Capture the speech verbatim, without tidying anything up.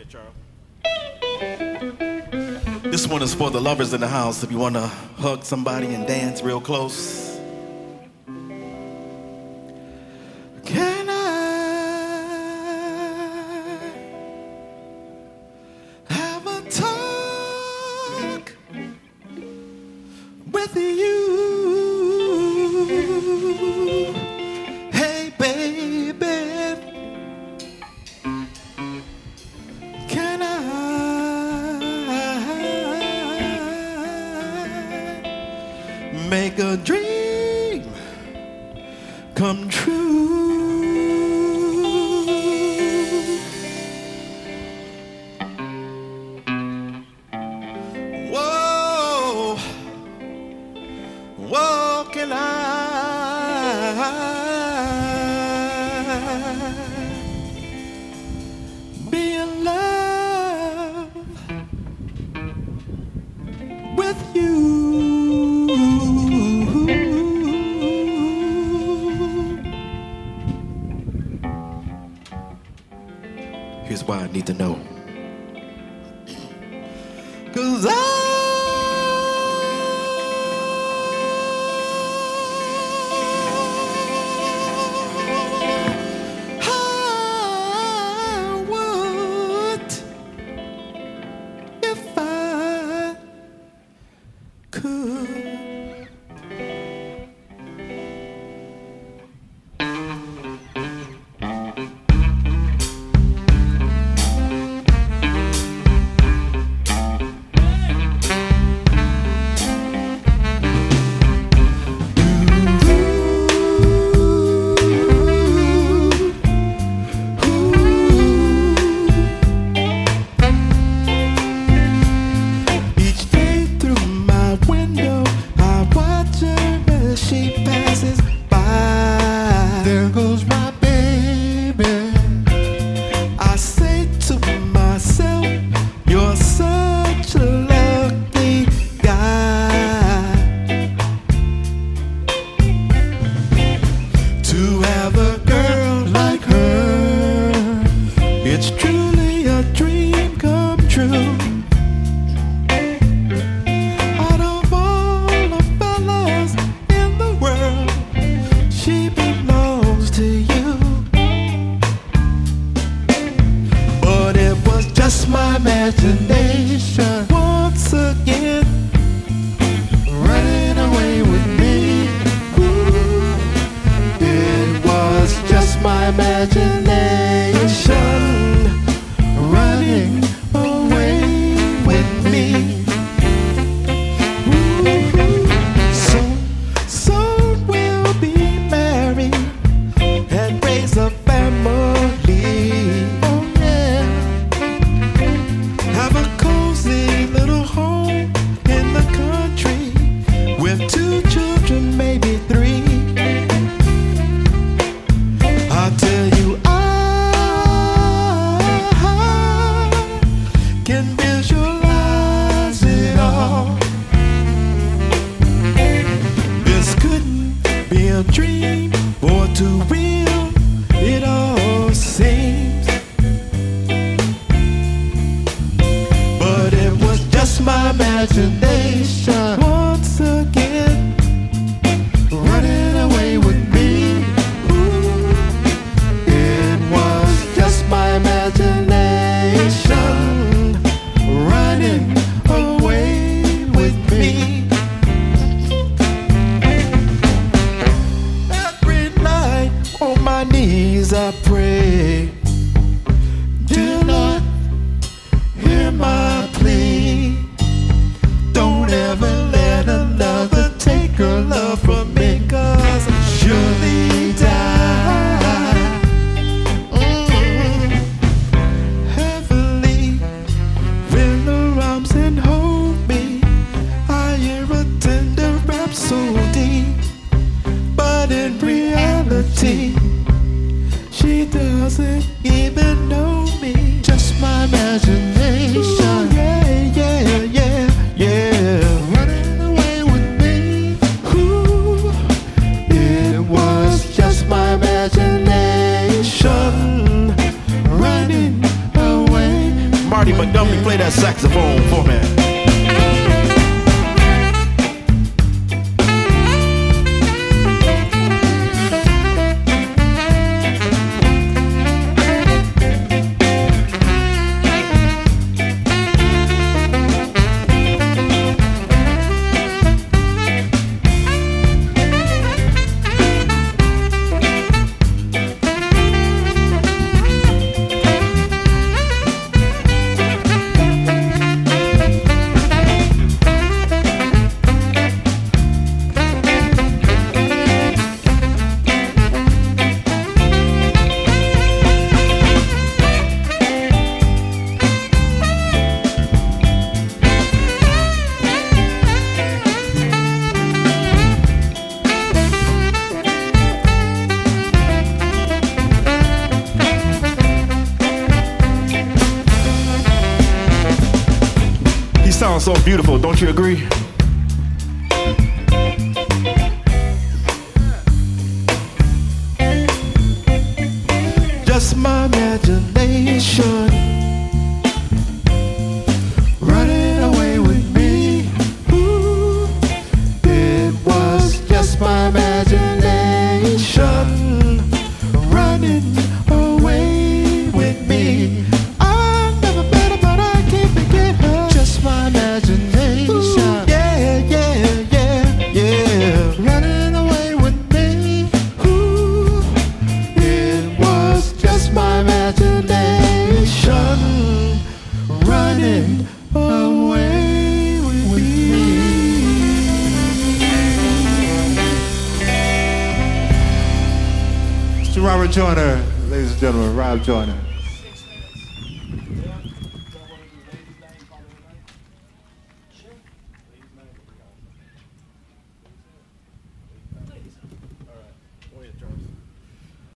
This one is for the lovers in the house. If you want to hug somebody and dance real close. Can I have a talk with you? Hey, baby. Can I make a dream come true? Whoa, whoa, can I be in love with you? Here's why I need to know. 'Cause I imagination once again running away with me. Ooh, it was just my imagination running away with me. Ooh, soon, soon we'll be married and raise a family. Two children, maybe three. I tell you, I can visualize it all. This couldn't be a dream or too real, it all seems. But it was just my imagination once again running away with me. Ooh, it was just my imagination running away with me. Every night on my knees I pray, do not hear my plea. Don't Marty Montgomery play that saxophone for me. Sounds so beautiful, don't you agree? Just my imagination running away with me. Ooh, it was just my imagination running away with me. Robert Joyner, ladies and gentlemen, Rob Joyner.